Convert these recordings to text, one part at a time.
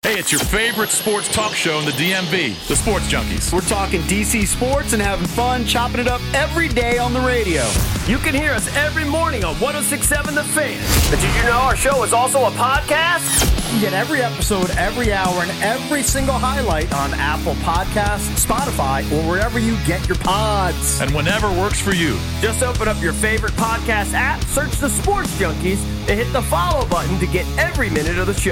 Hey, it's your favorite sports talk show in the DMV, the Sports Junkies. We're talking DC sports and having fun, chopping it up every day on the radio. You can hear us every morning on 106.7 The Fan. But did you know our show is also a podcast? You get every episode, every hour, and every single highlight on Apple Podcasts, Spotify, or wherever you get your pods. And whenever works for you. Just open up your favorite podcast app, search the Sports Junkies, and hit the follow button to get every minute of the show.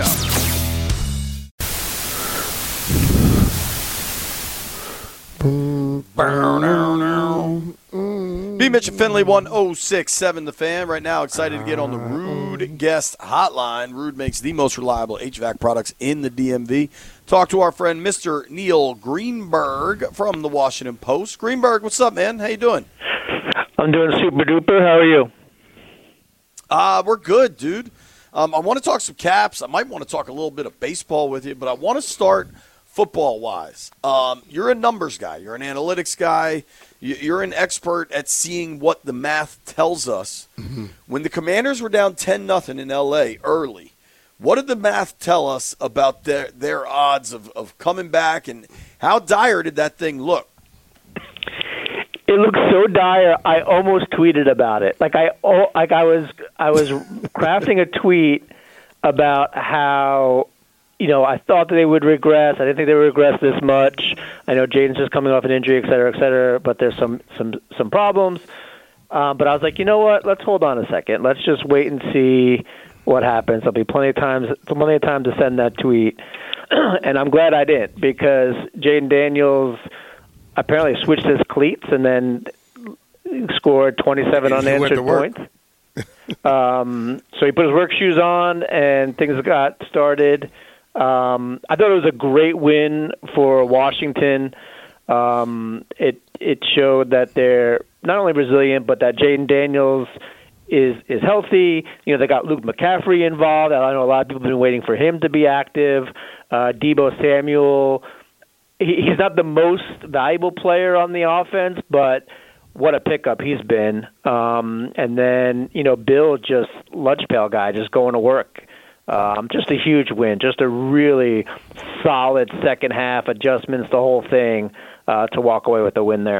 B. Mitch and Finley, 106.7 The Fan. Right now, excited to get on the Ruud guest hotline. Ruud makes the most reliable HVAC products in the DMV. Talk to our friend, Mr. Neil Greenberg from the Washington Post. Greenberg, what's up, man? How you doing? I'm doing super duper. How are you? We're good, dude. I want to talk some Caps. I might want to talk a little bit of baseball with you, but I want to start football-wise. You're a numbers guy. You're an analytics guy. You're an expert at seeing what the math tells us. Mm-hmm. When the Commanders were down 10-0 in L.A. early, what did the math tell us about their odds of coming back, and how dire did that thing look? It looked so dire. I almost tweeted about it. I was crafting a tweet about how, I thought that they would regress. I didn't think they would regress this much. I know Jaden's just coming off an injury, et cetera, but there's some problems. But I was like, you know what? Let's hold on a second. Let's just wait and see what happens. There'll be plenty of time to send that tweet. And I'm glad I didn't, because Jaden Daniels apparently switched his cleats and then scored 27 unanswered points. So he put his work shoes on and things got started. I thought it was a great win for Washington. It showed that they're not only resilient, but that Jaden Daniels is healthy. They got Luke McCaffrey involved. I know a lot of people have been waiting for him to be active. Deebo Samuel, he's not the most valuable player on the offense, but what a pickup he's been. And then, Bill, just lunch pail guy, just going to work. Just a huge win, just a really solid second half, adjustments, the whole thing, to walk away with a win there.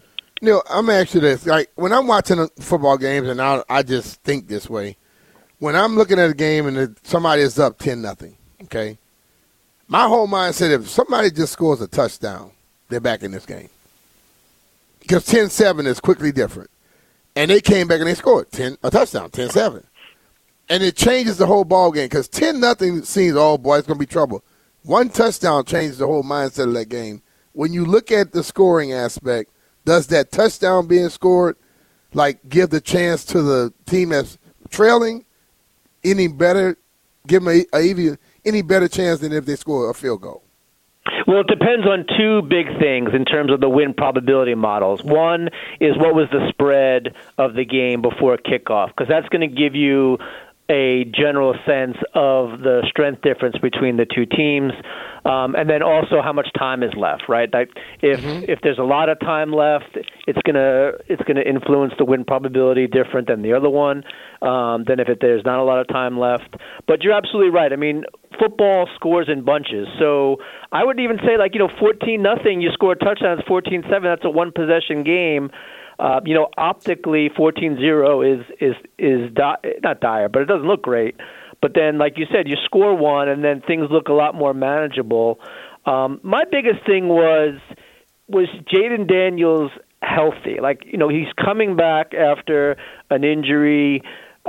I'm going to ask you this. Like, when I'm watching football games, and I just think this way, when I'm looking at a game and somebody is up 10-0, okay, my whole mindset, if somebody just scores a touchdown, they're back in this game. Because 10-7 is quickly different. And they came back and they scored a touchdown, 10-7. And it changes the whole ball game, because 10-0 seems, oh, boy, it's going to be trouble. One touchdown changes the whole mindset of that game. When you look at the scoring aspect, does that touchdown being scored, give the chance to the team that's trailing any better, give them any better chance than if they score a field goal? Well, it depends on two big things in terms of the win probability models. One is what was the spread of the game before kickoff, because that's going to give you a general sense of the strength difference between the two teams, and then also how much time is left. Right? If there's a lot of time left, it's gonna influence the win probability different than the other one than if there's not a lot of time left. But you're absolutely right. I mean, football scores in bunches, so I would even say 14-0, you score a touchdown, it's 14-7. That's a one possession game. Optically 14-0 is not dire, but it doesn't look great. But then, like you said, you score one, and then things look a lot more manageable. My biggest thing was Jaden Daniels healthy? He's coming back after an injury.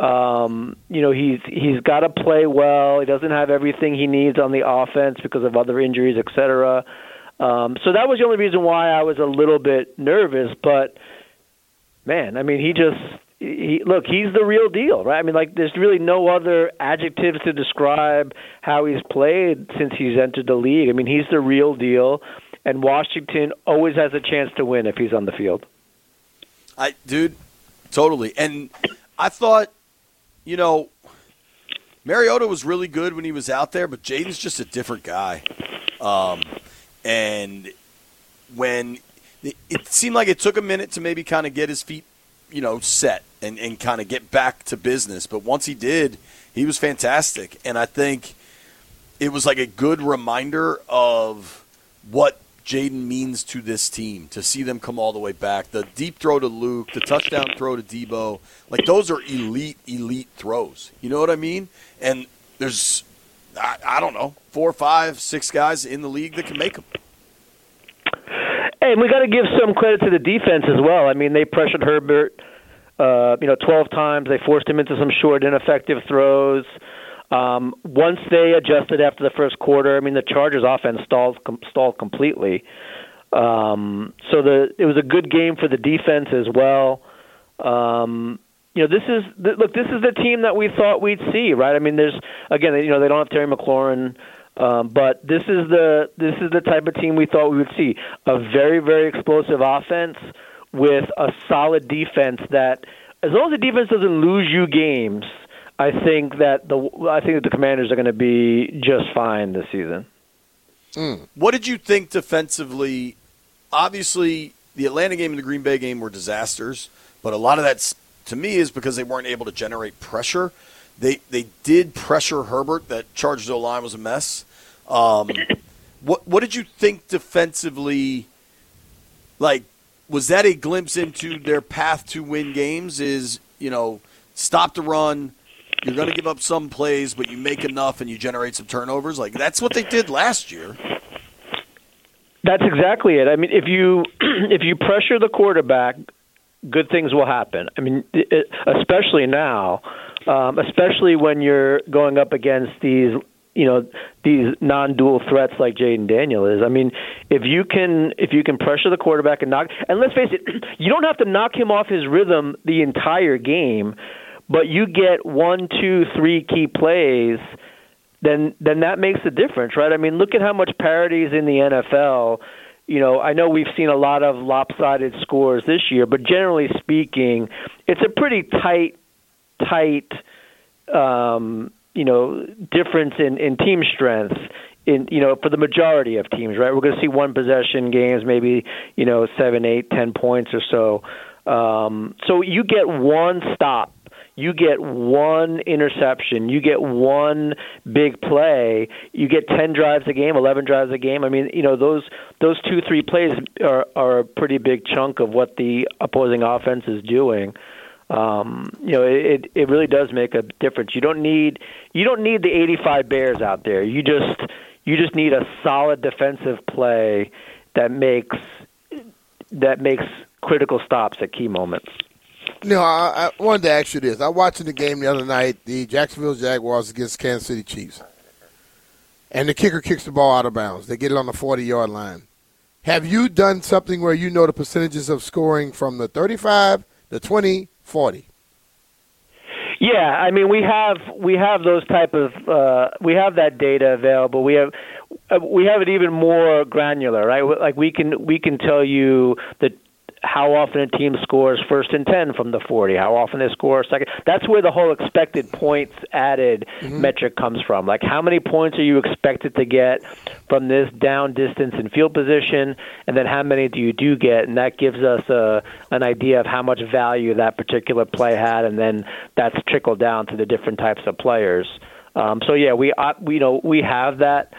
He's got to play well. He doesn't have everything he needs on the offense because of other injuries, et cetera. So that was the only reason why I was a little bit nervous, but man, I mean, he's the real deal, right? I mean, there's really no other adjectives to describe how he's played since he's entered the league. I mean, he's the real deal, and Washington always has a chance to win if he's on the field. Dude, totally. And I thought, Mariota was really good when he was out there, but Jaden's just a different guy. And when it seemed like it took a minute to maybe kind of get his feet, set and kind of get back to business. But once he did, he was fantastic. And I think it was like a good reminder of what Jaden means to this team, to see them come all the way back. The deep throw to Luke, the touchdown throw to Debo, like those are elite throws. You know what I mean? And there's, I don't know, 4, 5, 6 guys in the league that can make them. Hey, and we got to give some credit to the defense as well. I mean, they pressured Herbert, 12 times. They forced him into some short, ineffective throws. Once they adjusted after the first quarter, I mean, the Chargers' offense stalled completely. It was a good game for the defense as well. This is the team that we thought we'd see, right? I mean, they don't have Terry McLaurin, but this is the type of team we thought we would see. A very, very explosive offense with a solid defense that, as long as the defense doesn't lose you games, I think that the Commanders are going to be just fine this season. What did you think defensively? Obviously, the Atlanta game and the Green Bay game were disasters, but a lot of that, to me, is because they weren't able to generate pressure. They did pressure Herbert. That Chargers O-line was a mess. What did you think defensively? Like, was that a glimpse into their path to win games? Is, stop the run, you're going to give up some plays, but you make enough and you generate some turnovers? Like, that's what they did last year. That's exactly it. I mean, if you pressure the quarterback, good things will happen. I mean, especially now, especially when you're going up against these non-dual threats like Jaden Daniel is. I mean, if you can pressure the quarterback and let's face it, you don't have to knock him off his rhythm the entire game, but you get 1, 2, 3 key plays, then that makes a difference, right? I mean, look at how much parity is in the NFL. I know we've seen a lot of lopsided scores this year, but generally speaking, it's a pretty tight difference in team strength for the majority of teams, right? We're going to see one possession games, maybe 7, 8, 10 points or so. So you get one stop, you get one interception, you get one big play, you get 10 drives a game, 11 drives a game. I mean, those 2-3 plays are a pretty big chunk of what the opposing offense is doing. It really does make a difference. You don't need the 85 Bears out there. You just need a solid defensive play that makes critical stops at key moments. I wanted to ask you this. I watched the game the other night, the Jacksonville Jaguars against Kansas City Chiefs, and the kicker kicks the ball out of bounds. They get it on the 40-yard line. Have you done something where you know the percentages of scoring from the 35, the 20, 40? Yeah, I mean we have those type of we have that data available. We have it even more granular, right? Like we can tell you that how often a team scores 1st and 10 from the 40, how often they score second. That's where the whole expected points added metric comes from. Like, how many points are you expected to get from this down distance and field position, and then how many do you get? And that gives us an idea of how much value that particular play had, and then that's trickled down to the different types of players. So yeah, we have that.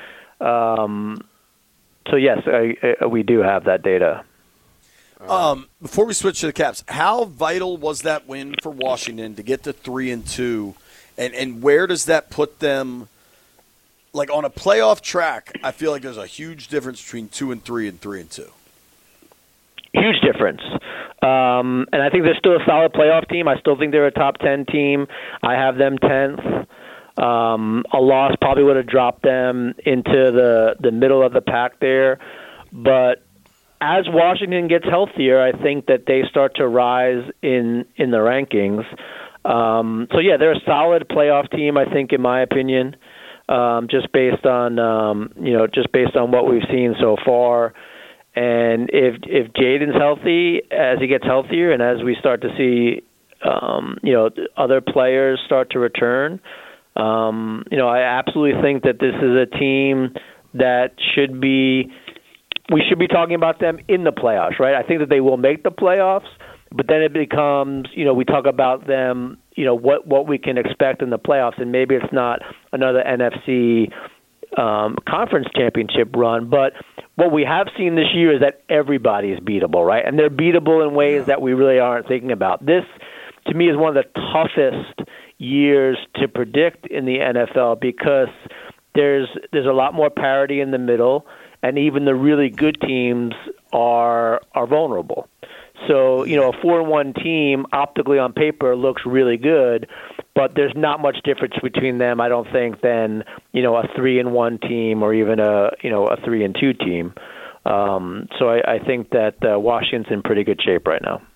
So yes, we do have that data. Before we switch to the Caps, how vital was that win for Washington to get to 3-2, and where does that put them? Like, on a playoff track, I feel like there's a huge difference between 2-3 and 3-2. Huge difference. And I think they're still a solid playoff team. I still think they're a top 10 team. I have them 10th. A loss probably would have dropped them into the middle of the pack there. But as Washington gets healthier, I think that they start to rise in the rankings. So yeah, they're a solid playoff team, I think, in my opinion. Just based on what we've seen so far. And if Jaden's healthy, as he gets healthier, and as we start to see, other players start to return, I absolutely think that this is a team that we should be talking about them in the playoffs, right? I think that they will make the playoffs, but then it becomes, we talk about them, what we can expect in the playoffs, and maybe it's not another NFC conference championship run. But what we have seen this year is that everybody is beatable, right? And they're beatable in ways that we really aren't thinking about. This, to me, is one of the toughest years to predict in the NFL because there's a lot more parity in the middle, and even the really good teams are vulnerable. So, a 4-1 team optically on paper looks really good, but there's not much difference between them, I don't think, than, a 3-1 team or even a 3-2 team. So I think that Washington's in pretty good shape right now.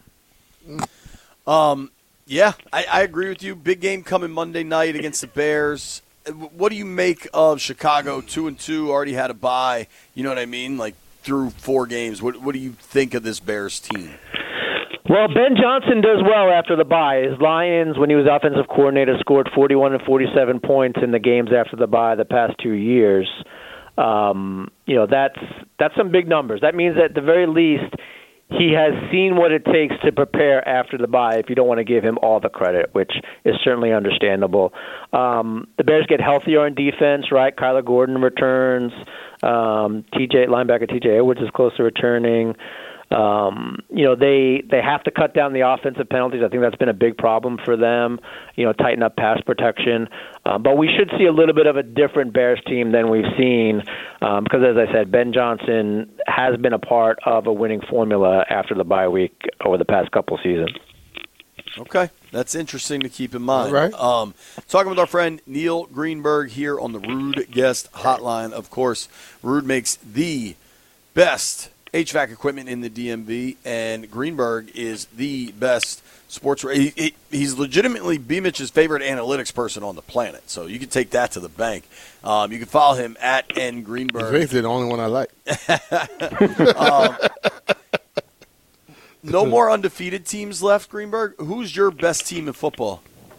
Yeah, I agree with you. Big game coming Monday night against the Bears. What do you make of Chicago 2-2, already had a bye? You know what I mean? Like, through 4 games. What do you think of this Bears team? Well, Ben Johnson does well after the bye. His Lions, when he was offensive coordinator, scored 41 and 47 points in the games after the bye the past 2 years. That's some big numbers. That means that at the very least he has seen what it takes to prepare after the bye, if you don't want to give him all the credit, which is certainly understandable. The Bears get healthier on defense, right? Kyler Gordon returns. Linebacker TJ Edwards is close to returning. They have to cut down the offensive penalties. I think that's been a big problem for them, tighten up pass protection. But we should see a little bit of a different Bears team than we've seen because, as I said, Ben Johnson has been a part of a winning formula after the bye week over the past couple seasons. Okay, that's interesting to keep in mind. All right. Talking with our friend Neil Greenberg here on the Ruud Guest Hotline. Of course, Ruud makes the best HVAC equipment in the DMV, and Greenberg is the best sports. He's legitimately B-Mitch's favorite analytics person on the planet, so you can take that to the bank. You can follow him at @ngreenberg. He's basically the only one I like. No more undefeated teams left, Greenberg. Who's your best team in football?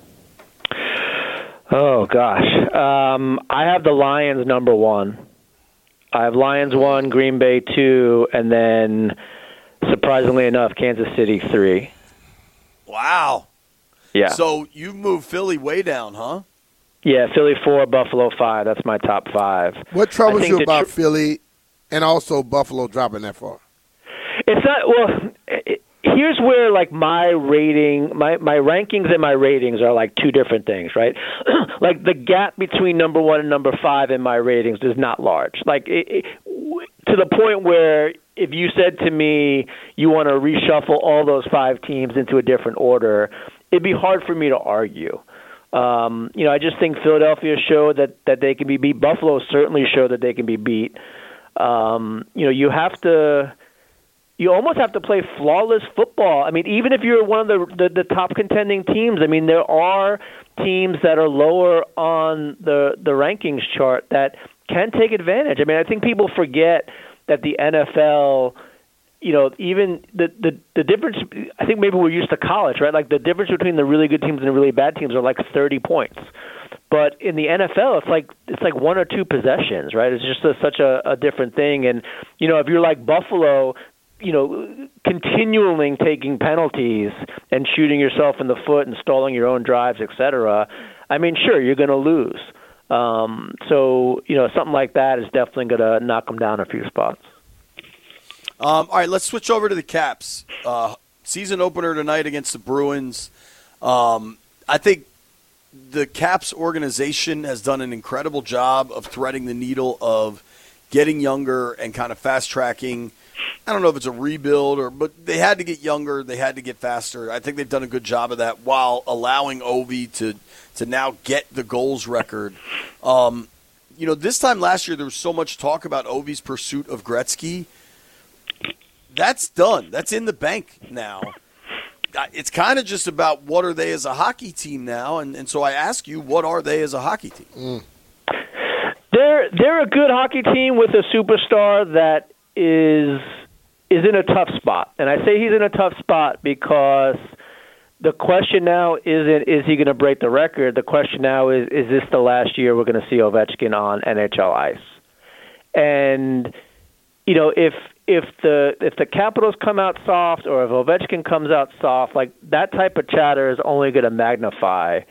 Oh, gosh. I have the Lions number 1. I have Lions 1, Green Bay 2, and then, surprisingly enough, Kansas City 3. Wow. Yeah. So you've moved Philly way down, huh? Yeah, Philly 4, Buffalo 5. That's my top 5. What troubles you about Philly and also Buffalo dropping that far? It's not – well, here's where, my rating – my rankings and my ratings are, 2 different things, right? The gap between number 1 and number 5 in my ratings is not large. To the point where if you said to me you want to reshuffle all those 5 teams into a different order, it'd be hard for me to argue. I just think Philadelphia showed that they can be beat. Buffalo certainly showed that they can be beat. You almost have to play flawless football. I mean, even if you're one of the top contending teams, I mean, there are teams that are lower on the rankings chart that can take advantage. I mean, I think people forget that the NFL, even the difference, I think maybe we're used to college, right? The difference between the really good teams and the really bad teams are 30 points. But in the NFL, it's like 1 or 2 possessions, right? It's just such a different thing. And, if you're like Buffalo, continually taking penalties and shooting yourself in the foot and stalling your own drives, et cetera, I mean, sure, you're going to lose. So, something like that is definitely going to knock them down a few spots. All right, let's switch over to the Caps. Season opener tonight against the Bruins. I think the Caps organization has done an incredible job of threading the needle of getting younger and kind of fast-tracking. I don't know if it's a rebuild, but they had to get younger. They had to get faster. I think they've done a good job of that while allowing Ovi to now get the goals record. This time last year there was so much talk about Ovi's pursuit of Gretzky. That's done. That's in the bank now. It's kind of just about what are they as a hockey team now, and so I ask you, what are they as a hockey team? They're a good hockey team with a superstar that is in a tough spot. And I say he's in a tough spot because the question now isn't, is he going to break the record? The question now is this the last year we're going to see Ovechkin on NHL ice? And, if the Capitals come out soft or if Ovechkin comes out soft, that type of chatter is only going to magnify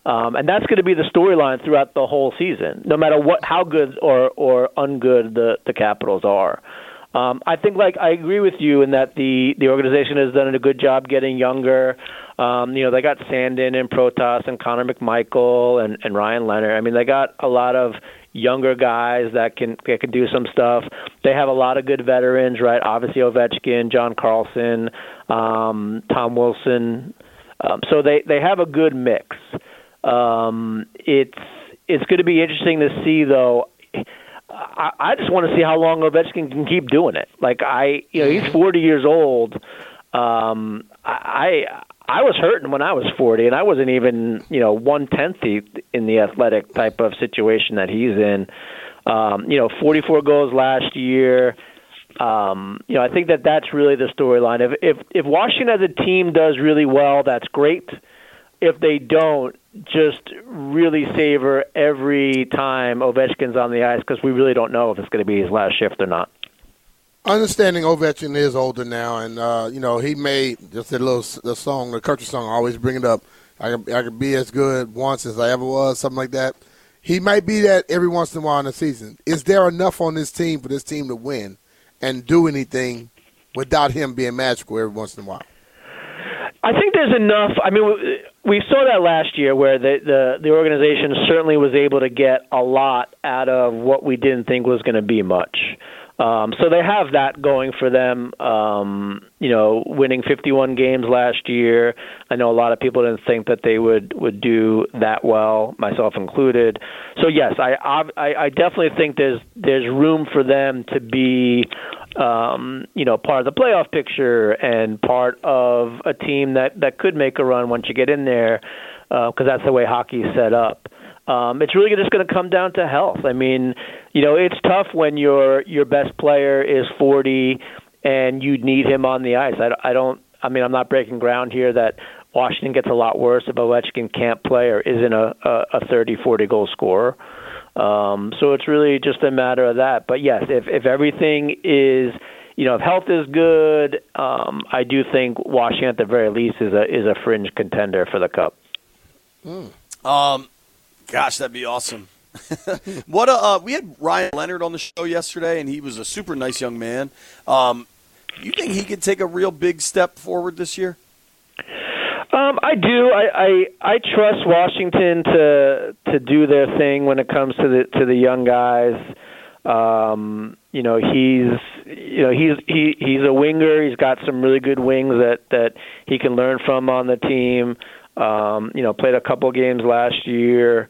And that's going to be the storyline throughout the whole season, no matter how good or ungood the Capitals are. I think, I agree with you in that the organization has done a good job getting younger. They got Sandin and Protas and Connor McMichael and Ryan Leonard. I mean, they got a lot of younger guys that can do some stuff. They have a lot of good veterans, right? Obviously Ovechkin, John Carlson, Tom Wilson. So they have a good mix. It's going to be interesting to see, though. I just want to see how long Ovechkin can keep doing it. He's 40 years old. I was hurting when I was 40, and I wasn't even 1/10 in the athletic type of situation that he's in. 44 goals last year. I think that's really the storyline. If Washington as a team does really well, that's great. If they don't, just really savor every time Ovechkin's on the ice, because we really don't know if it's going to be his last shift or not. Understanding Ovechkin is older now, and he made just the song, the country song. I always bring it up. I could be as good once as I ever was, something like that. He might be that every once in a while in the season. Is there enough on this team for this team to win and do anything without him being magical every once in a while? I think there's enough. I mean, we saw that last year where the organization certainly was able to get a lot out of what we didn't think was going to be much. So they have that going for them, winning 51 games last year. I know a lot of people didn't think that they would do that well, myself included. So, yes, I definitely think there's room for them to be, part of the playoff picture and part of a team that could make a run once you get in there, because that's the way hockey's set up. It's really just going to come down to health. I mean, it's tough when your best player is 40 and you need him on the ice. I'm not breaking ground here that Washington gets a lot worse if Ovechkin can't play or isn't a 30, 40 goal scorer. So it's really just a matter of that. But yes, if everything is, if health is good, I do think Washington at the very least is a fringe contender for the Cup. Gosh, that'd be awesome. We had Ryan Leonard on the show yesterday, and he was a super nice young man. You think he could take a real big step forward this year? I do. I trust Washington to do their thing when it comes to the young guys. He's a winger. He's got some really good wings that he can learn from on the team. Played a couple games last year.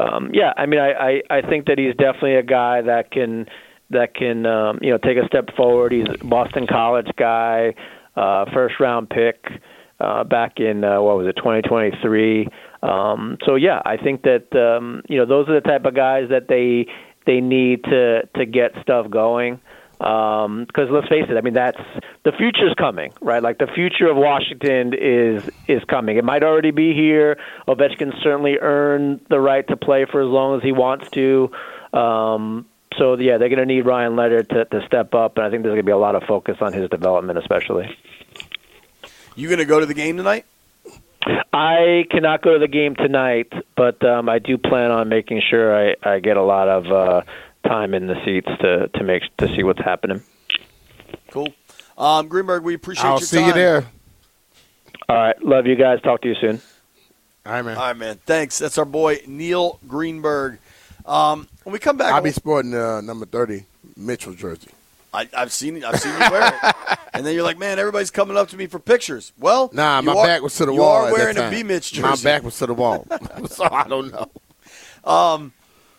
I think that he's definitely a guy that can take a step forward. He's a Boston College guy, first round pick back in 2023. I think that those are the type of guys that they need to get stuff going. Because let's face it, I mean, that's the future's coming, right? Like the future of Washington is coming. It might already be here. Ovechkin certainly earned the right to play for as long as he wants to. They're going to need Ryan Leonard to step up, and I think there's going to be a lot of focus on his development, especially. You going to go to the game tonight? I cannot go to the game tonight, but I do plan on making sure I get a lot of time in the seats to see what's happening. Cool. Greenberg, we appreciate your time. I'll see you there. All right. Love you guys. Talk to you soon. All right, man. All right, man. Thanks. That's our boy, Neil Greenberg. When we come back, I'll be sporting number 30 Mitchell jersey. I've seen you wear it. And then you're like, man, everybody's coming up to me for pictures. Well, my back was to the wall. You are wearing a B-Mitch jersey. My back was to the wall. So I don't know.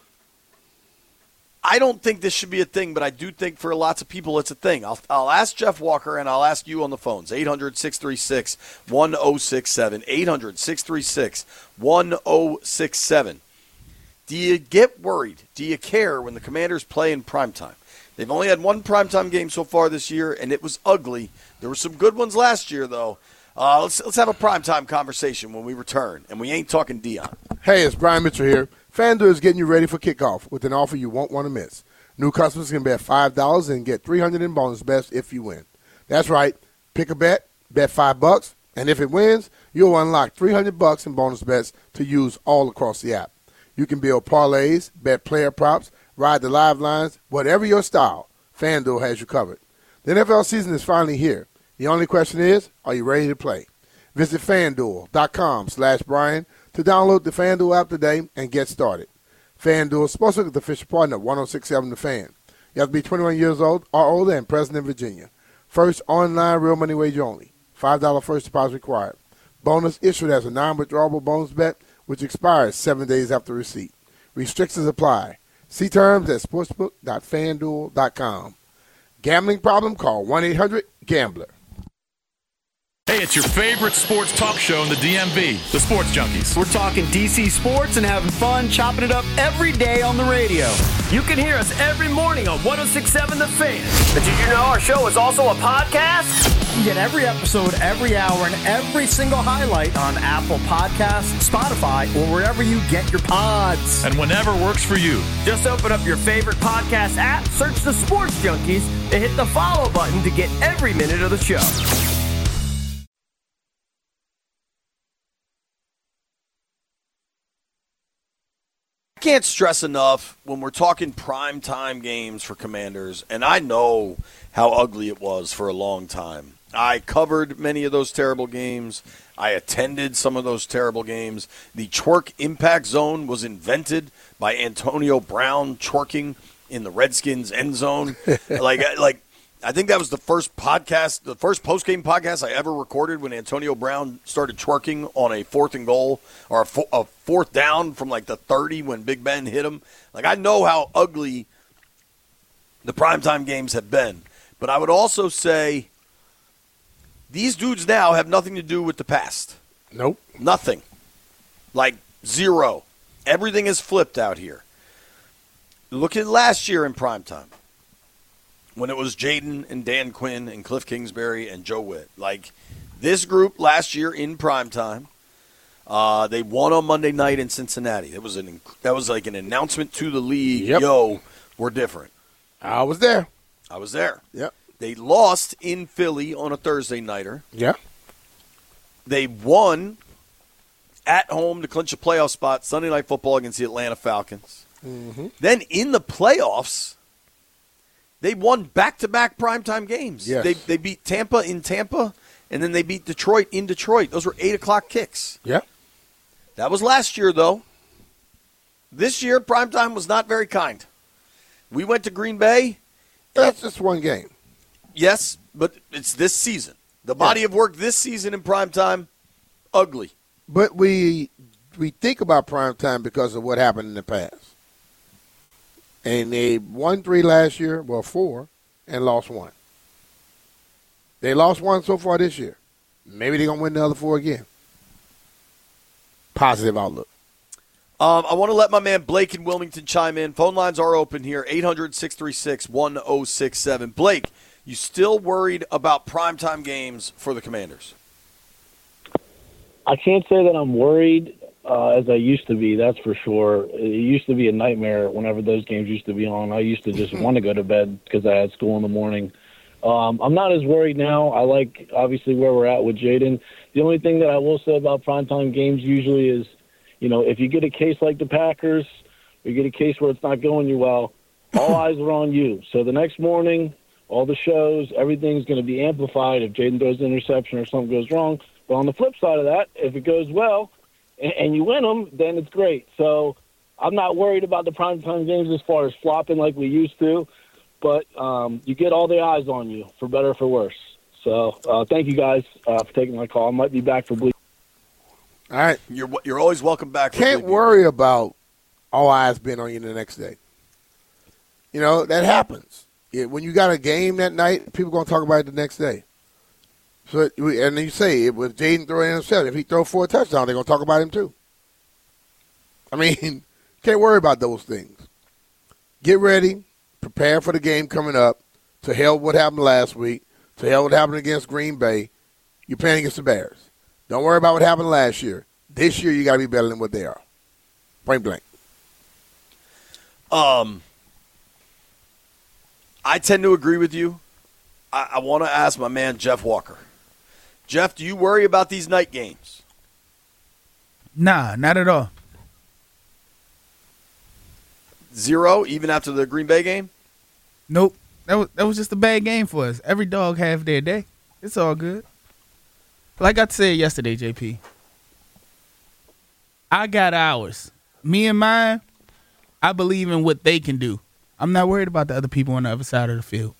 I don't think this should be a thing, but I do think for lots of people it's a thing. I'll ask Jeff Walker, and I'll ask you on the phones, 800-636-1067, 800-636-1067. Do you get worried? Do you care when the Commanders play in primetime? They've only had one primetime game so far this year, and it was ugly. There were some good ones last year, though. Let's have a primetime conversation when we return, and we ain't talking Dion. Hey, it's Brian Mitchell here. FanDuel is getting you ready for kickoff with an offer you won't want to miss. New customers can bet $5 and get $300 in bonus bets if you win. That's right. Pick a bet, bet $5, And if it wins, you'll unlock $300 in bonus bets to use all across the app. You can build parlays, bet player props, ride the live lines, whatever your style, FanDuel has you covered. The NFL season is finally here. The only question is, are you ready to play? Visit FanDuel.com/Brian to download the FanDuel app today and get started. FanDuel, sponsored with the official partner of 106.7 The Fan. You have to be 21 years old or older and present in Virginia. First online real money wager only. $5 first deposit required. Bonus issued as a non-withdrawable bonus bet, which expires 7 days after receipt. Restrictions apply. See terms at sportsbook.fanduel.com. Gambling problem? Call 1-800-GAMBLER. Hey, it's your favorite sports talk show in the DMV, the Sports Junkies. We're talking DC sports and having fun, chopping it up every day on the radio. You can hear us every morning on 106.7 The Fan. But did you know our show is also a podcast? You get every episode, every hour, and every single highlight on Apple Podcasts, Spotify, or wherever you get your pods. And whenever works for you. Just open up your favorite podcast app, search The Sports Junkies, and hit the follow button to get every minute of the show. I can't stress enough when we're talking primetime games for Commanders, and I know how ugly it was for a long time. I covered many of those terrible games. I attended some of those terrible games. The twerk impact zone was invented by Antonio Brown twerking in the Redskins end zone. I think that was the first podcast, the first post-game podcast I ever recorded when Antonio Brown started twerking on a 4th and goal or a fourth down from like the 30 when Big Ben hit him. Like, I know how ugly the primetime games have been. But I would also say these dudes now have nothing to do with the past. Nope. Nothing. Like, zero. Everything is flipped out here. Look at last year in primetime, when it was Jaden and Dan Quinn and Cliff Kingsbury and Joe Witt. Like, this group last year in primetime, they won on Monday night in Cincinnati. That was like an announcement to the league, Yep. Yo, we're different. I was there. Yep. They lost in Philly on a Thursday nighter. Yeah. They won at home to clinch a playoff spot Sunday Night Football against the Atlanta Falcons. Mm-hmm. Then in the playoffs, they won back-to-back primetime games. Yes. They beat Tampa in Tampa, and then they beat Detroit in Detroit. Those were 8 o'clock kicks. Yeah. That was last year, though. This year, primetime was not very kind. We went to Green Bay. That's just one game. Yes, but it's this season. The body of work this season in primetime, ugly. But we think about primetime because of what happened in the past. And they won 3 last year, 4, and lost 1. They lost 1 so far this year. Maybe they're going to win the other 4 again. Positive outlook. I want to let my man Blake in Wilmington chime in. Phone lines are open here, 800-636-1067. Blake, you still worried about primetime games for the Commanders? I can't say that I'm worried as I used to be, that's for sure. It used to be a nightmare whenever those games used to be on. I used to just want to go to bed because I had school in the morning. I'm not as worried now. I like, obviously, where we're at with Jaden. The only thing that I will say about primetime games usually is, if you get a case like the Packers, or you get a case where it's not going you well, all eyes are on you. So the next morning, all the shows, everything's going to be amplified if Jaden throws an interception or something goes wrong. But on the flip side of that, if it goes well and you win them, then it's great. So I'm not worried about the primetime games as far as flopping like we used to, but you get all the eyes on you, for better or for worse. So thank you guys for taking my call. I might be back for Bleak. All right. You're always welcome back. Can't worry about all eyes being on you the next day. That happens. When you got a game that night, people going to talk about it the next day. So, and you say, with Jaden throwing interception, if he throw 4 touchdowns, they're going to talk about him too. I mean, can't worry about those things. Get ready. Prepare for the game coming up. To hell what happened last week. To hell what happened against Green Bay. You're playing against the Bears. Don't worry about what happened last year. This year, you got to be better than what they are. Point blank. I tend to agree with you. I want to ask my man Jeff Walker. Jeff, do you worry about these night games? Nah, not at all. 0, even after the Green Bay game? Nope. That was just a bad game for us. Every dog have their day. It's all good. Like I said yesterday, JP, I got ours. Me and mine, I believe in what they can do. I'm not worried about the other people on the other side of the field.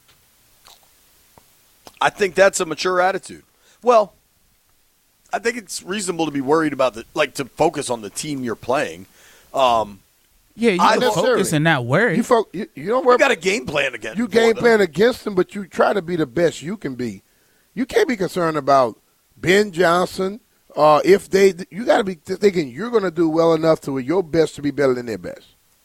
I think that's a mature attitude. Well, I think it's reasonable to be worried about to focus on the team you're playing. Yeah, you can focus and not worry. You don't worry. You got a game plan against. You game plan against them, but you try to be the best you can be. You can't be concerned about Ben Johnson. You got to be thinking you're going to do well enough to your best to be better than their best.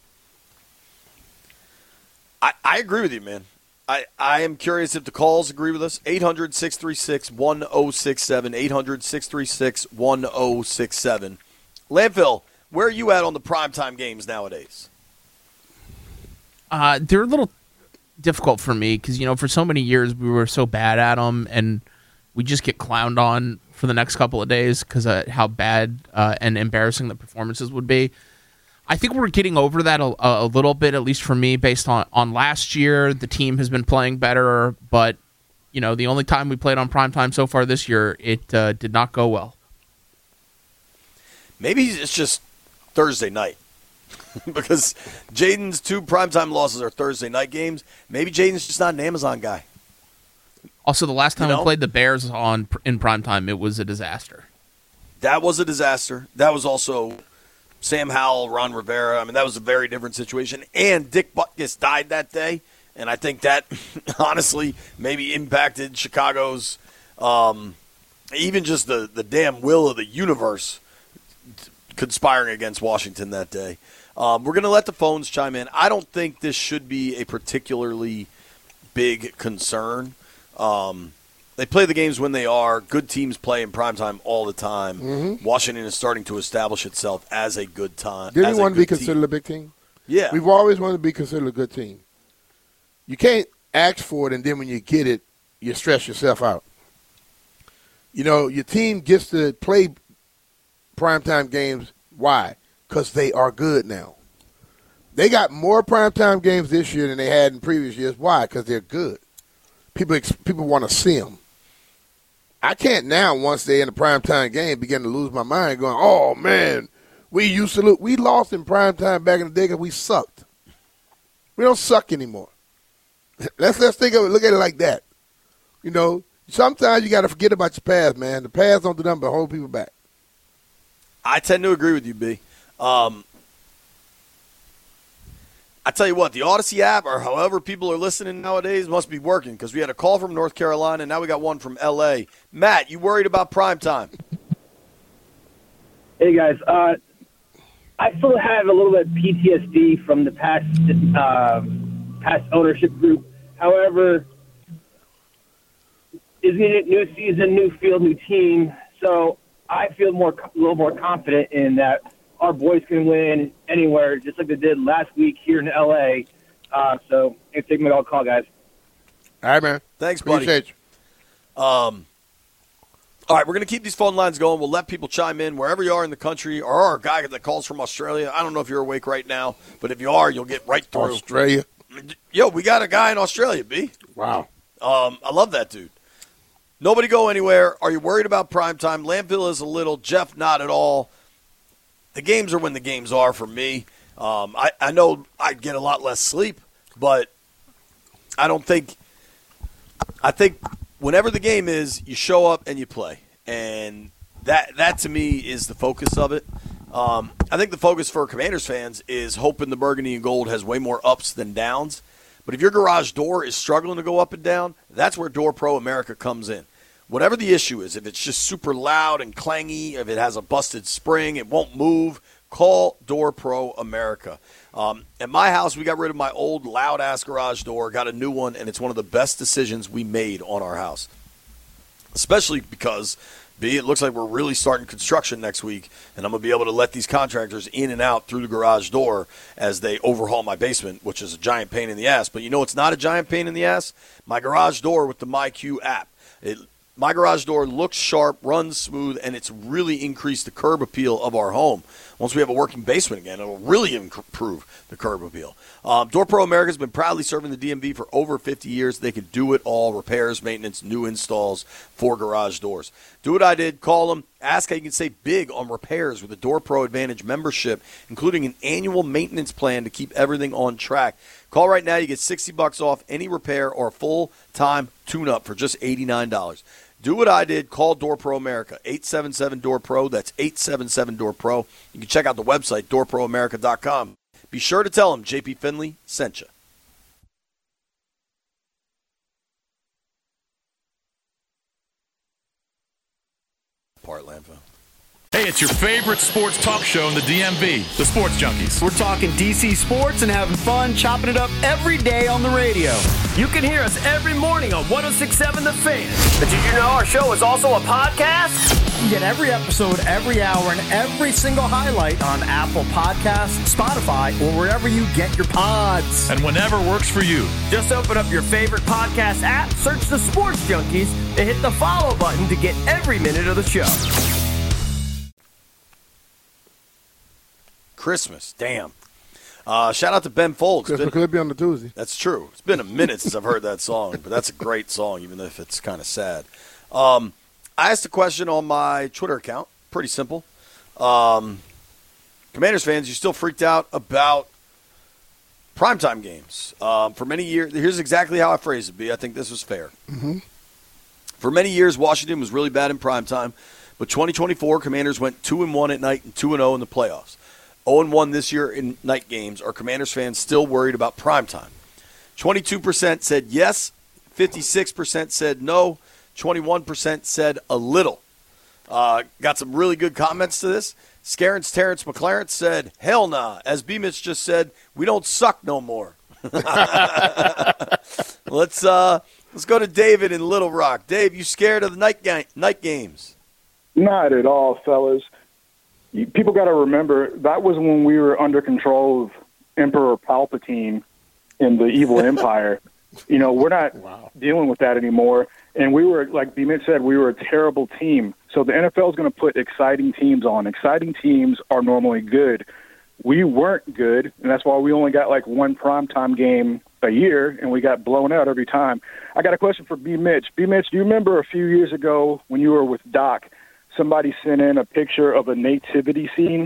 I agree with you, man. I am curious if the calls agree with us. 800-636-1067, 800-636-1067. Landfill, where are you at on the primetime games nowadays? They're a little difficult for me because, for so many years we were so bad at them, and we just get clowned on for the next couple of days because of how bad and embarrassing the performances would be. I think we're getting over that a little bit, at least for me, based on last year. The team has been playing better, but the only time we played on primetime so far this year, it did not go well. Maybe it's just Thursday night because Jaden's 2 primetime losses are Thursday night games. Maybe Jaden's just not an Amazon guy. Also, the last time we played the Bears in primetime, it was a disaster. That was a disaster. That was also Sam Howell, Ron Rivera. I mean, that was a very different situation. And Dick Butkus died that day, and I think that honestly maybe impacted Chicago's even just the damn will of the universe conspiring against Washington that day. We're going to let the phones chime in. I don't think this should be a particularly big concern. They play the games when they are. Good teams play in primetime all the time. Mm-hmm. Washington is starting to establish itself as a good time. Didn't we want to be considered a big team? Yeah. We've always wanted to be considered a good team. You can't ask for it, and then when you get it, you stress yourself out. Your team gets to play primetime games. Why? Because they are good now. They got more primetime games this year than they had in previous years. Why? Because they're good. People want to see them. I can't now, once they're in a primetime game, begin to lose my mind going, oh, man, we lost in primetime back in the day because we sucked. We don't suck anymore. Let's think of it, look at it like that. Sometimes you got to forget about your past, man. The past don't do nothing but hold people back. I tend to agree with you, B. I tell you what, the Odyssey app or however people are listening nowadays must be working because we had a call from North Carolina and now we got one from L.A. Matt, you worried about primetime? Hey, guys. I still have a little bit of PTSD from the past ownership group. However, isn't it new season, new field, new team? So I feel a little more confident in that our boys can win anywhere, just like they did last week here in L.A. So, take my call, guys. All right, man. Thanks, buddy. Appreciate you. All right, we're going to keep these phone lines going. We'll let people chime in wherever you are in the country, or our guy that calls from Australia. I don't know if you're awake right now, but if you are, you'll get right through. Australia? Yo, we got a guy in Australia, B. Wow. I love that dude. Nobody go anywhere. Are you worried about primetime? Landfill is a little. Jeff, not at all. The games are when the games are for me. I know I'd get a lot less sleep, but I think whenever the game is, you show up and you play. And that to me is the focus of it. I think the focus for Commanders fans is hoping the burgundy and gold has way more ups than downs. But if your garage door is struggling to go up and down, that's where Door Pro America comes in. Whatever the issue is, if it's just super loud and clangy, if it has a busted spring, it won't move, call Door Pro America. At my house, we got rid of my old loud-ass garage door, got a new one, and it's one of the best decisions we made on our house. Especially because, B, it looks like we're really starting construction next week, and I'm going to be able to let these contractors in and out through the garage door as they overhaul my basement, which is a giant pain in the ass. But you know what's not a giant pain in the ass? My garage door with the MyQ app. My garage door looks sharp, runs smooth, and it's really increased the curb appeal of our home. Once we have a working basement again, it'll really improve the curb appeal. Door Pro America has been proudly serving the DMV for over 50 years. They can do it all: repairs, maintenance, new installs for garage doors. Do what I did. Call them. Ask how you can save big on repairs with the Door Pro Advantage membership, including an annual maintenance plan to keep everything on track. Call right now. You get $60 off any repair or a full-time tune-up for just $89. Do what I did. Call Door Pro America, 877-DOOR-PRO. That's 877-DOOR-PRO. You can check out the website, doorproamerica.com. Be sure to tell them JP Finley sent you. Partland. Hey, it's your favorite sports talk show in the DMV, the Sports Junkies. We're talking DC sports and having fun, chopping it up every day on the radio. You can hear us every morning on 106.7 The Fan. But did you know our show is also a podcast? You get every episode, every hour, and every single highlight on Apple Podcasts, Spotify, or wherever you get your pods. And whenever works for you. Just open up your favorite podcast app, search the Sports Junkies, and hit the follow button to get every minute of the show. Christmas, damn. Shout out to Ben Folds. Christmas could be on the Tuesday. That's true. It's been a minute since I've heard that song, but that's a great song, even if it's kind of sad. I asked a question on my Twitter account. Pretty simple. Commanders fans, you still freaked out about primetime games. For many years, here's exactly how I phrased it, B. I think this was fair. Mm-hmm. For many years, Washington was really bad in primetime, but 2024, Commanders went 2-1 at night and 2-0 in the playoffs. 0-1 this year in night games. Are Commanders fans still worried about primetime? 22% said yes. 56% said no. 21% said a little. Got some really good comments to this. Scaren's Terrence McLaren said, hell nah. As B-Mitch just said, we don't suck no more. Let's go to David in Little Rock. Dave, you scared of the night games? Not at all, fellas. People got to remember, that was when we were under control of Emperor Palpatine in the evil empire. You know, we're not dealing with that anymore. And we were, like B-Mitch said, we were a terrible team. So the NFL is going to put exciting teams on. Exciting teams are normally good. We weren't good, and that's why we only got like one primetime game a year, and we got blown out every time. I got a question for B-Mitch. B-Mitch, do you remember a few years ago when you were with Doc, somebody sent in a picture of a nativity scene?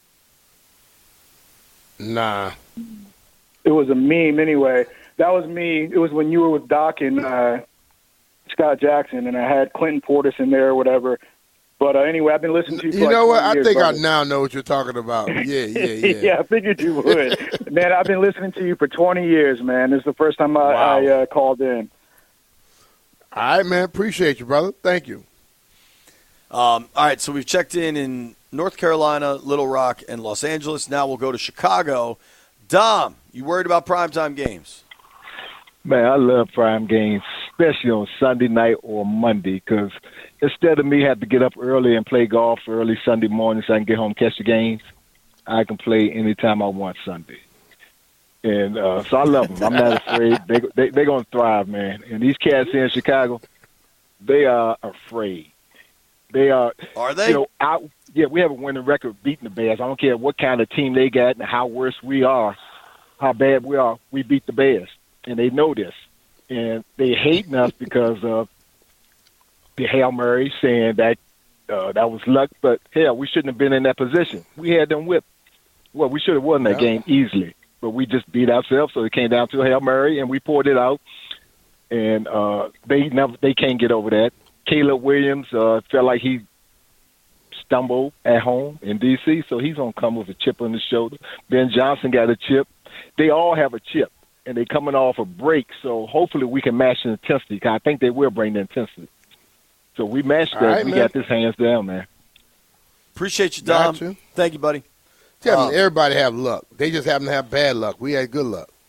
Nah. It was a meme anyway. That was me. It was when you were with Doc and Scott Jackson, and I had Clinton Portis in there or whatever. But anyway, I've been listening to you for You know what? I years, think brother. I now know what you're talking about. Yeah. Yeah, I figured you would. Man, I've been listening to you for 20 years, man. This is the first time I called in. All right, man. Appreciate you, brother. Thank you. All right, so we've checked in North Carolina, Little Rock, and Los Angeles. Now we'll go to Chicago. Dom, you worried about primetime games? Man, I love prime games, especially on Sunday night or Monday, because instead of me having to get up early and play golf early Sunday morning so I can get home and catch the games, I can play anytime I want Sunday. And so I love them. I'm not afraid. They're going to thrive, man. And these cats here in Chicago, they are afraid. They are. Are they? You know, we have a winning record beating the Bears. I don't care what kind of team they got and how worse we are, how bad we are. We beat the Bears, and they know this. And they hating us because of the Hail Mary saying that that was luck. But, hell, we shouldn't have been in that position. We had them whipped. Well, we should have won that game easily. But we just beat ourselves, so it came down to a Hail Mary, and we poured it out. And they can't get over that. Caleb Williams felt like he stumbled at home in D.C., so he's going to come with a chip on his shoulder. Ben Johnson got a chip. They all have a chip, and they're coming off a break, so hopefully we can match the intensity, because I think they will bring the intensity. So we matched that. Right, we man. got this hands down, man. Appreciate you, Dom. Got you. Thank you, buddy. Tell me, everybody have luck. They just happen to have bad luck. We had good luck.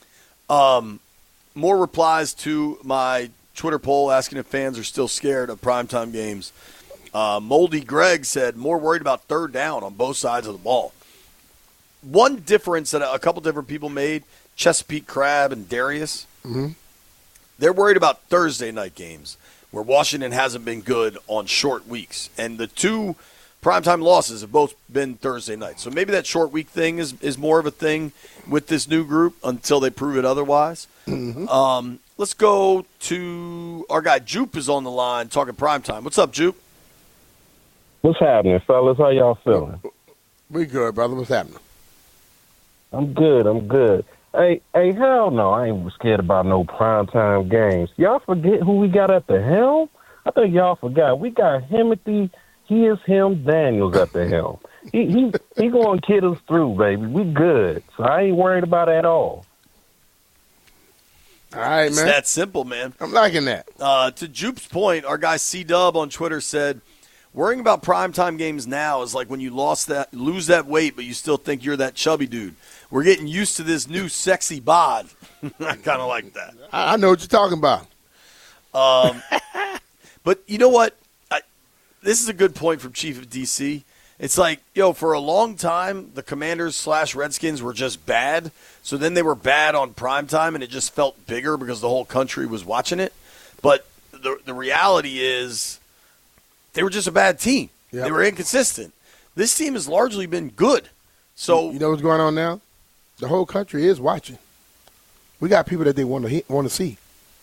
More replies to my Twitter poll asking if fans are still scared of primetime games. Moldy Greg said more worried about third down on both sides of the ball. One difference that a couple different people made, Chesapeake Crab and Darius, They're worried about Thursday night games where Washington hasn't been good on short weeks. And the two primetime losses have both been Thursday night. So maybe that short week thing is more of a thing with this new group until they prove it otherwise. Mm-hmm. Let's go to our guy Jupe is on the line talking primetime. What's up, Jupe? What's happening, fellas? How y'all feeling? We good, brother. What's happening? I'm good. Hey, hell no, I ain't scared about no primetime games. Y'all forget who we got at the helm? I think y'all forgot. We got Him Daniels at the helm. He going to kid us through, baby. We good. So I ain't worried about it at all. All right, it's man. That simple, man. I'm liking that. To Jupe's point, our guy C-Dub on Twitter said, worrying about primetime games now is like when you lose that weight, but you still think you're that chubby dude. We're getting used to this new sexy bod. I kind of like that. I know what you're talking about. But you know what? This is a good point from Chief of DC. It's like, for a long time, the Commanders/Redskins were just bad. So then they were bad on primetime, and it just felt bigger because the whole country was watching it. But the reality is they were just a bad team. Yep. They were inconsistent. This team has largely been good. So you know what's going on now? The whole country is watching. We got people that they want to see.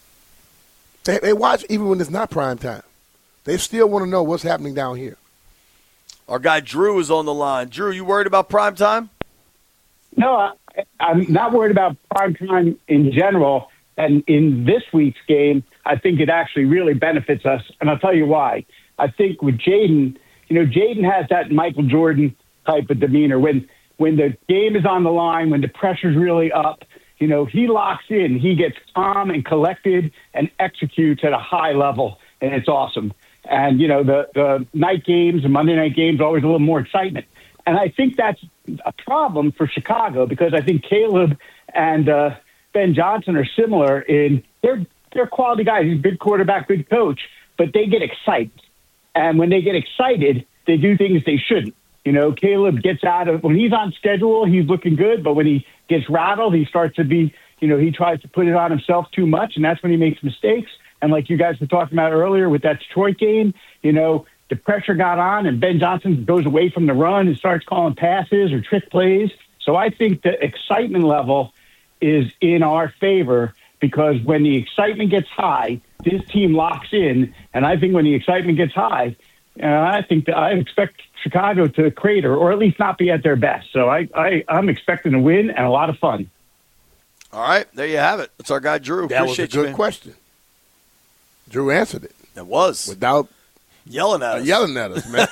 They watch even when it's not prime time. They still want to know what's happening down here. Our guy Drew is on the line. Drew, you worried about prime time? No, I'm not worried about prime time in general. And in this week's game, I think it actually really benefits us. And I'll tell you why. I think with Jaden, Jaden has that Michael Jordan type of demeanor. When the game is on the line, when the pressure's really up, he locks in. He gets calm and collected and executes at a high level, and it's awesome. And, the night games and Monday night games, always a little more excitement. And I think that's a problem for Chicago because I think Caleb and Ben Johnson are similar in they're quality guys. He's a big quarterback, good coach, but they get excited. And when they get excited, they do things they shouldn't. Caleb gets out of when he's on schedule, he's looking good, but when he gets rattled, he starts to be, he tries to put it on himself too much, and that's when he makes mistakes. And like you guys were talking about earlier with that Detroit game, the pressure got on, and Ben Johnson goes away from the run and starts calling passes or trick plays. So I think the excitement level is in our favor because when the excitement gets high, this team locks in, and I think when the excitement gets high, I expect Chicago to crater or at least not be at their best. So I'm expecting a win and a lot of fun. All right, there you have it. That's our guy Drew. That was a good question. Drew answered it. It was without yelling at us, man.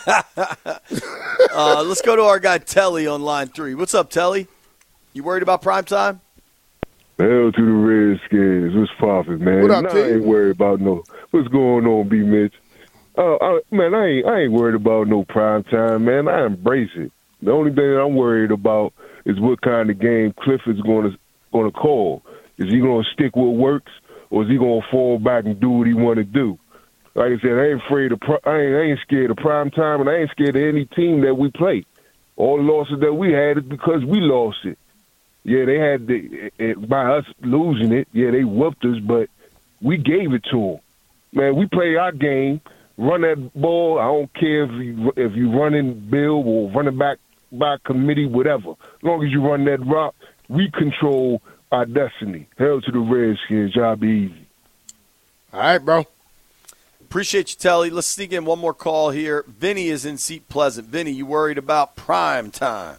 Let's go to our guy Telly on line 3. What's up, Telly? You worried about primetime? Hell to the Redskins. What's poppin', man? What up, I ain't worried about what's going on, B. Mitch. Man, I ain't worried about no prime time, man. I embrace it. The only thing that I'm worried about is what kind of game Cliff is going to call. Is he going to stick with what works, or is he going to fall back and do what he want to do? Like I said, I ain't scared of prime time, and I ain't scared of any team that we play. All the losses that we had is because we lost it. Yeah, they had by us losing it. Yeah, they whooped us, but we gave it to them. Man, we play our game. Run that ball. I don't care if you running Bill or running back by committee, whatever. As long as you run that rock, we control our destiny. Hell to the Redskins. Y'all be easy. All right, bro. Appreciate you, Telly. Let's sneak in one more call here. Vinny is in Seat Pleasant. Vinny, you worried about prime time?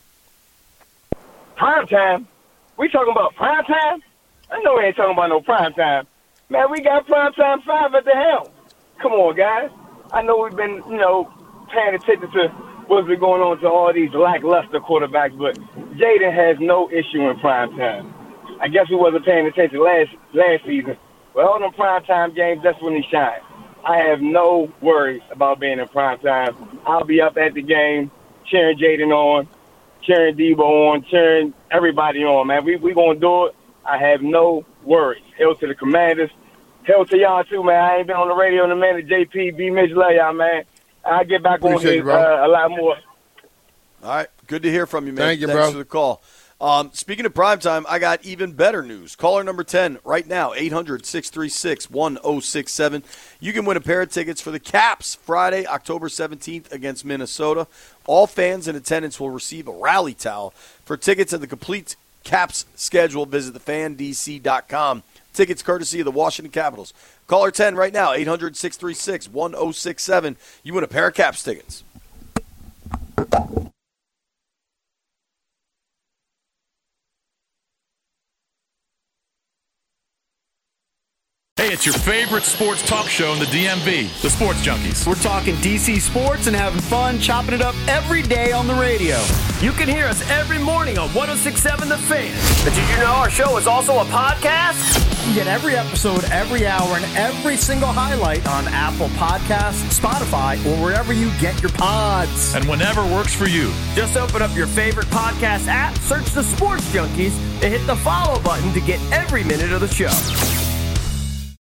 Prime time? We talking about prime time? I know we ain't talking about no prime time. Man, we got prime time 5 at the helm. Come on, guys. I know we've been, paying attention to what's been going on to all these lackluster quarterbacks, but Jaden has no issue in prime time. I guess we wasn't paying attention last season. But all them prime time games, that's when he shines. I have no worries about being in prime time. I'll be up at the game, cheering Jaden on, cheering Debo on, cheering everybody on, man. We going to do it. I have no worries. Hell to the Commanders. Hell to y'all, too, man. I ain't been on the radio in a minute. JP, B. Mitch, love y'all, man. I'll get back on here a lot more. All right. Good to hear from you, man. Thank you, Thanks bro. for the call. Speaking of primetime, I got even better news. Caller number 10 right now, 800-636-1067. You can win a pair of tickets for the Caps Friday, October 17th against Minnesota. All fans in attendance will receive a rally towel. For tickets and the complete Caps schedule, visit thefandc.com. Tickets courtesy of the Washington Capitals. Caller 10 right now, 800-636-1067. You win a pair of Caps tickets. Hey, it's your favorite sports talk show in the DMV, the Sports Junkies. We're talking DC sports and having fun, chopping it up every day on the radio. You can hear us every morning on 106.7 The Fan. But did you know our show is also a podcast? You get every episode, every hour, and every single highlight on Apple Podcasts, Spotify, or wherever you get your pods. And whenever works for you. Just open up your favorite podcast app, search The Sports Junkies, and hit the follow button to get every minute of the show.